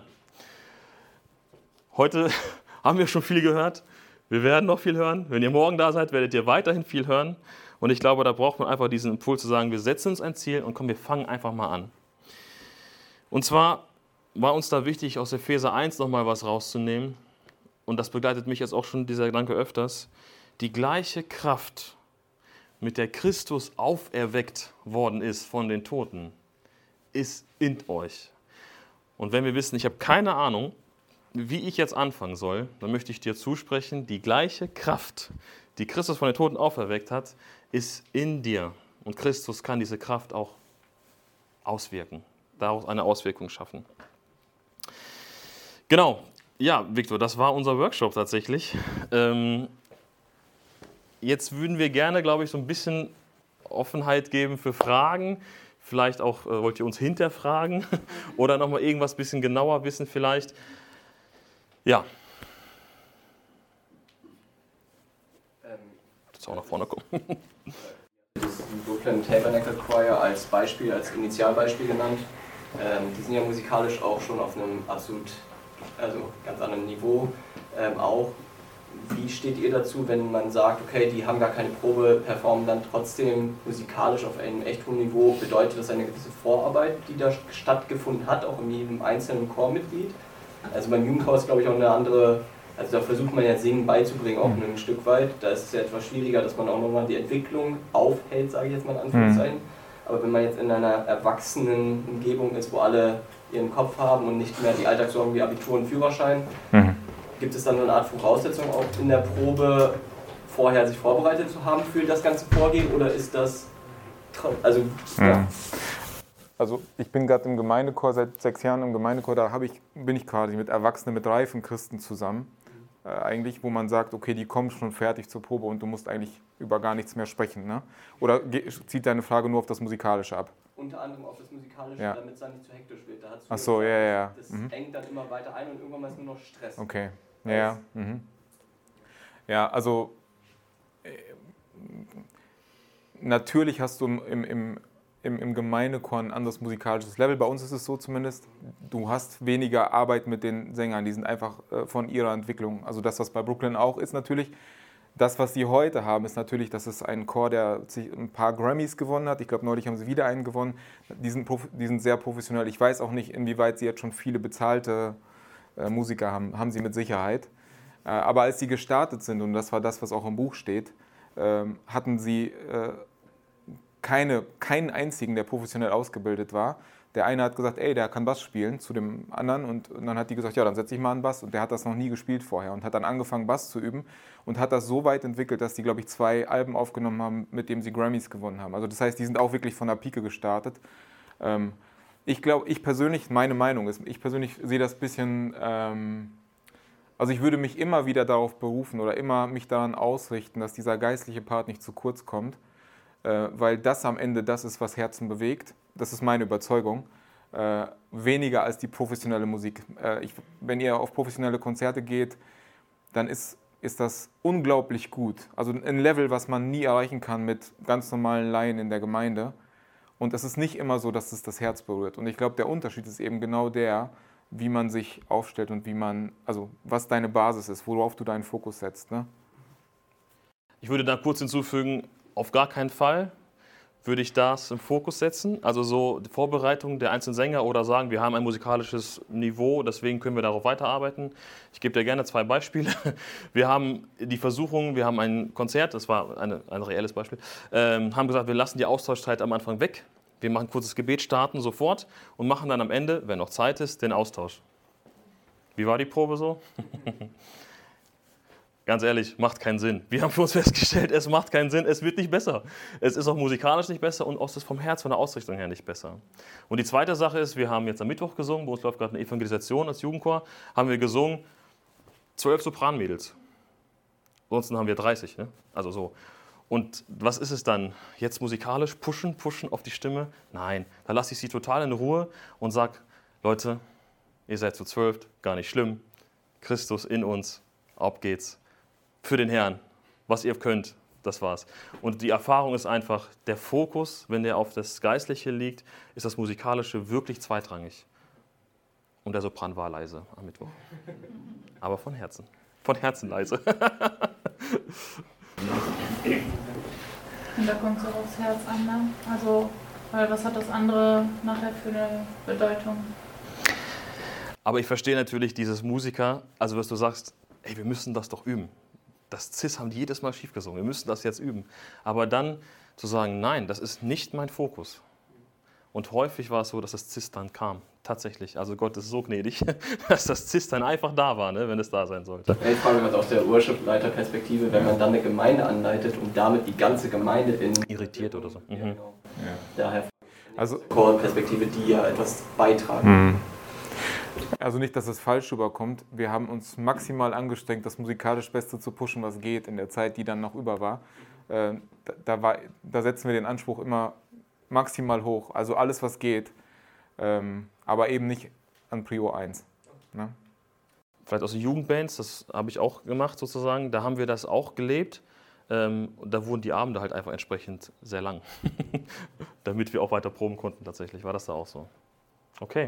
Heute haben wir schon viel gehört. Wir werden noch viel hören. Wenn ihr morgen da seid, werdet ihr weiterhin viel hören. Und ich glaube, da braucht man einfach diesen Impuls zu sagen, wir setzen uns ein Ziel und komm, wir fangen einfach mal an. Und zwar war uns da wichtig, aus Epheser 1 nochmal was rauszunehmen. Und das begleitet mich jetzt auch schon dieser Gedanke öfters. Die gleiche Kraft, mit der Christus auferweckt worden ist von den Toten, ist in euch. Und wenn wir wissen, ich habe keine Ahnung, wie ich jetzt anfangen soll, dann möchte ich dir zusprechen, die gleiche Kraft, die Christus von den Toten auferweckt hat, ist in dir. Und Christus kann diese Kraft auch auswirken, daraus eine Auswirkung schaffen. Genau, ja, Victor, das war unser Workshop tatsächlich. Jetzt würden wir gerne, glaube ich, so ein bisschen Offenheit geben für Fragen. Vielleicht auch wollt ihr uns hinterfragen oder nochmal irgendwas ein bisschen genauer wissen vielleicht. Ja. Jetzt auch nach vorne kommen. Das Brooklyn Tabernacle Choir als Beispiel, als Initialbeispiel genannt. Die sind ja musikalisch auch schon auf einem absolut, also ganz anderen Niveau auch. Wie steht ihr dazu, wenn man sagt, okay, die haben gar keine Probe, performen dann trotzdem musikalisch auf einem echt hohen Niveau? Bedeutet das eine gewisse Vorarbeit, die da stattgefunden hat, auch in jedem einzelnen Chormitglied? Also beim Jugendchor ist, glaube ich, auch eine andere, also da versucht man ja Singen beizubringen, auch ein Stück weit. Da ist es ja etwas schwieriger, dass man auch nochmal die Entwicklung aufhält, sage ich jetzt mal in Anführungszeichen. Aber wenn man jetzt in einer erwachsenen Umgebung ist, wo alle ihren Kopf haben und nicht mehr die Alltagssorgen wie Abitur und Führerschein, gibt es dann eine Art Voraussetzung auch in der Probe vorher sich vorbereitet zu haben für das ganze Vorgehen oder ist das, also ja. Also ich bin gerade im Gemeindechor, seit 6 Jahren im Gemeindechor, da bin ich quasi mit Erwachsenen, mit reifen Christen zusammen. Eigentlich, wo man sagt, okay, die kommen schon fertig zur Probe und du musst eigentlich über gar nichts mehr sprechen. Ne? Oder zieht deine Frage nur auf das Musikalische ab? Unter anderem auf das Musikalische, ja. damit es dann nicht zu hektisch wird. Da Ach so, ja. Das engt dann immer weiter ein und irgendwann ist nur noch Stress. Okay, ja. Ja, also natürlich hast du im Gemeindechor ein anderes musikalisches Level. Bei uns ist es so zumindest, du hast weniger Arbeit mit den Sängern. Die sind einfach von ihrer Entwicklung. Also das, was bei Brooklyn auch ist natürlich, das, was sie heute haben, ist natürlich, dass es ein Chor, der ein paar Grammys gewonnen hat. Ich glaube, neulich haben sie wieder einen gewonnen. Die sind sehr professionell. Ich weiß auch nicht, inwieweit sie jetzt schon viele bezahlte Musiker haben. Haben sie mit Sicherheit. Aber als sie gestartet sind, und das war das, was auch im Buch steht, hatten sie keinen einzigen, der professionell ausgebildet war. Der eine hat gesagt, ey, der kann Bass spielen, zu dem anderen. Und dann hat die gesagt, ja, dann setze ich mal einen Bass. Und der hat das noch nie gespielt vorher und hat dann angefangen, Bass zu üben und hat das so weit entwickelt, dass die, glaube ich, 2 Alben aufgenommen haben, mit denen sie Grammys gewonnen haben. Also das heißt, die sind auch wirklich von der Pike gestartet. Ich glaube, meine Meinung ist, ich persönlich sehe das ein bisschen, also ich würde mich immer wieder darauf berufen oder immer mich daran ausrichten, dass dieser geistliche Part nicht zu kurz kommt, weil das am Ende das ist, was Herzen bewegt. Das ist meine Überzeugung. Weniger als die professionelle Musik. Wenn ihr auf professionelle Konzerte geht, dann ist das unglaublich gut. Also ein Level, was man nie erreichen kann mit ganz normalen Laien in der Gemeinde. Und es ist nicht immer so, dass es das Herz berührt. Und ich glaube, der Unterschied ist eben genau der, wie man sich aufstellt und also was deine Basis ist, worauf du deinen Fokus setzt. Ne? Ich würde da kurz hinzufügen, auf gar keinen Fall würde ich das im Fokus setzen, also so die Vorbereitung der einzelnen Sänger oder sagen, wir haben ein musikalisches Niveau, deswegen können wir darauf weiterarbeiten. Ich gebe dir gerne 2 Beispiele. Wir haben die Versuchung, wir haben ein Konzert, das war ein reelles Beispiel, haben gesagt, wir lassen die Austauschzeit am Anfang weg. Wir machen ein kurzes Gebet, starten sofort und machen dann am Ende, wenn noch Zeit ist, den Austausch. Wie war die Probe so? Ganz ehrlich, macht keinen Sinn. Wir haben für uns festgestellt, es macht keinen Sinn, es wird nicht besser. Es ist auch musikalisch nicht besser und auch das vom Herz, von der Ausrichtung her nicht besser. Und die zweite Sache ist, wir haben jetzt am Mittwoch gesungen, bei uns läuft gerade eine Evangelisation als Jugendchor, haben wir gesungen 12 Sopranmädels. Ansonsten haben wir 30, ne? Also so. Und was ist es dann? Jetzt musikalisch pushen auf die Stimme? Nein, da lasse ich sie total in Ruhe und sage, Leute, ihr seid zu 12, gar nicht schlimm. Christus in uns, ab geht's. Für den Herrn, was ihr könnt, das war's. Und die Erfahrung ist einfach, der Fokus, wenn der auf das Geistliche liegt, ist das Musikalische wirklich zweitrangig. Und der Sopran war leise am Mittwoch. Aber von Herzen. Von Herzen leise. Und da kommt es auch aufs Herz an, ne? Also, weil was hat das andere nachher für eine Bedeutung? Aber ich verstehe natürlich dieses Musiker, also was du sagst, ey, wir müssen das doch üben. Das Cis haben die jedes Mal schief gesungen, wir müssen das jetzt üben. Aber dann zu sagen, nein, das ist nicht mein Fokus. Und häufig war es so, dass das Cis dann kam, tatsächlich. Also Gott ist so gnädig, dass das Cis dann einfach da war, ne, wenn es da sein sollte. Ich frage mich aus der Worship-Leiter-Perspektive, wenn man dann eine Gemeinde anleitet und damit die ganze Gemeinde in... Irritiert oder so. Ja, genau. Ja. Daher Also, Chorperspektive, die ja etwas beitragen. also nicht, dass es falsch rüberkommt. Wir haben uns maximal angestrengt, das musikalisch Beste zu pushen, was geht, in der Zeit, die dann noch über war. Da setzen wir den Anspruch immer maximal hoch, also alles, was geht, aber eben nicht an Prio 1. Ne? Vielleicht aus den Jugendbands, das habe ich auch gemacht sozusagen, da haben wir das auch gelebt. Da wurden die Abende halt einfach entsprechend sehr lang, damit wir auch weiter proben konnten tatsächlich. War das da auch so? Okay.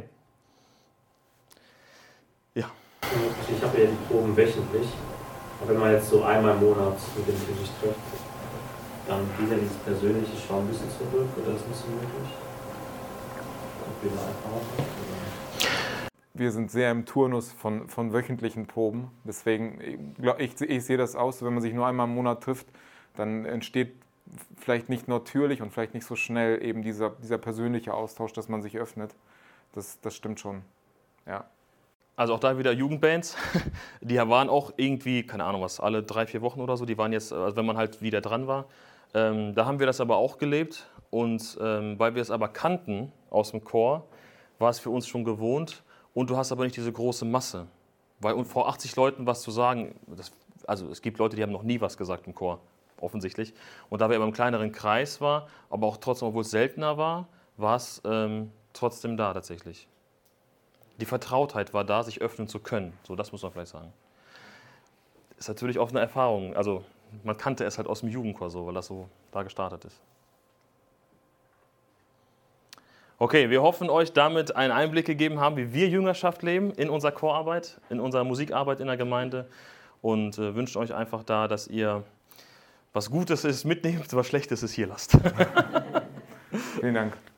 Ja. Ich habe ja die Proben wöchentlich. Und wenn man jetzt so einmal im Monat mit dem Team sich trifft, dann geht ja dieses Persönliche schon ein bisschen zurück oder ist nicht so möglich? Wir sind sehr im Turnus von wöchentlichen Proben. Deswegen, ich sehe das aus, wenn man sich nur einmal im Monat trifft, dann entsteht vielleicht nicht natürlich und vielleicht nicht so schnell eben dieser persönliche Austausch, dass man sich öffnet. Das stimmt schon, ja. Also auch da wieder Jugendbands, die waren auch irgendwie, keine Ahnung was, alle 3-4 Wochen oder so, die waren jetzt, also wenn man halt wieder dran war. Da haben wir das aber auch gelebt und weil wir es aber kannten aus dem Chor, war es für uns schon gewohnt und du hast aber nicht diese große Masse. Weil vor 80 Leuten was zu sagen, also es gibt Leute, die haben noch nie was gesagt im Chor, offensichtlich. Und da wir aber im kleineren Kreis war, aber auch trotzdem, obwohl es seltener war, war es trotzdem da tatsächlich. Die Vertrautheit war da, sich öffnen zu können. So, das muss man vielleicht sagen. Ist natürlich auch eine Erfahrung. Also man kannte es halt aus dem Jugendchor so, weil das so da gestartet ist. Okay, wir hoffen, euch damit einen Einblick gegeben haben, wie wir Jüngerschaft leben in unserer Chorarbeit, in unserer Musikarbeit in der Gemeinde und wünschen euch einfach da, dass ihr was Gutes ist mitnehmt, was Schlechtes ist hier lasst. Vielen Dank.